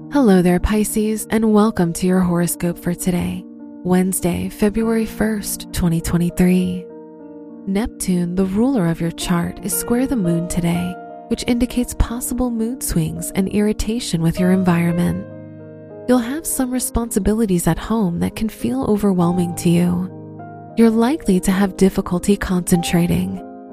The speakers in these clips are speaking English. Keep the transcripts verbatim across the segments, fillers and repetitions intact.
Hello there, Pisces, and welcome to your horoscope for today, Wednesday, February first, twenty twenty-three. Neptune, the ruler of your chart, is square the moon today, which indicates possible mood swings and irritation with your environment. You'll have some responsibilities at home that can feel overwhelming to you. You're likely to have difficulty concentrating.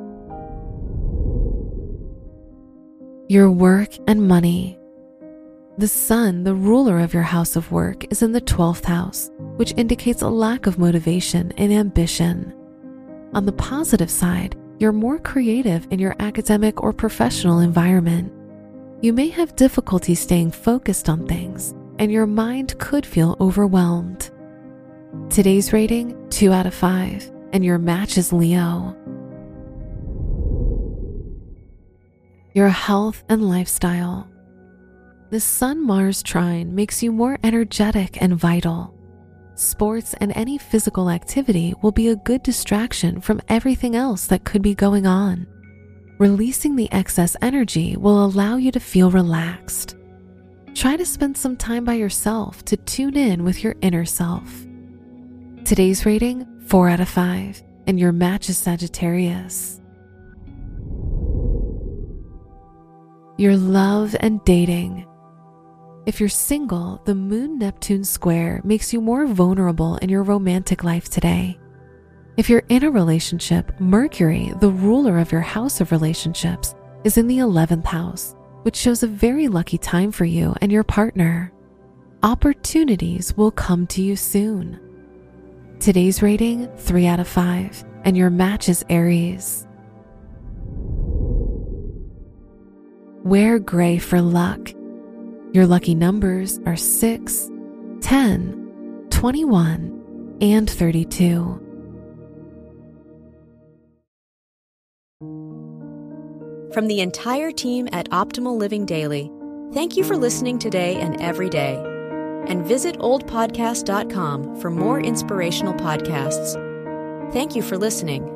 Your work and money. The sun, the ruler of your house of work, is in the twelfth house, which indicates a lack of motivation and ambition. On the positive side, you're more creative in your academic or professional environment. You may have difficulty staying focused on things, and your mind could feel overwhelmed. Today's rating, two out of five, and your match is Leo. Your health and lifestyle. The Sun-Mars trine makes you more energetic and vital. Sports and any physical activity will be a good distraction from everything else that could be going on. Releasing the excess energy will allow you to feel relaxed. Try to spend some time by yourself to tune in with your inner self. Today's rating, four out of five, and your match is Sagittarius. Your love and dating. If you're single, the Moon-Neptune square makes you more vulnerable in your romantic life today. If you're in a relationship, Mercury, the ruler of your house of relationships, is in the eleventh house, which shows a very lucky time for you and your partner. Opportunities will come to you soon. Today's rating, three out of five, and your match is Aries. Wear gray for luck. Your lucky numbers are six, ten, twenty-one, and thirty-two. From the entire team at Optimal Living Daily, thank you for listening today and every day. And visit old podcast dot com for more inspirational podcasts. Thank you for listening.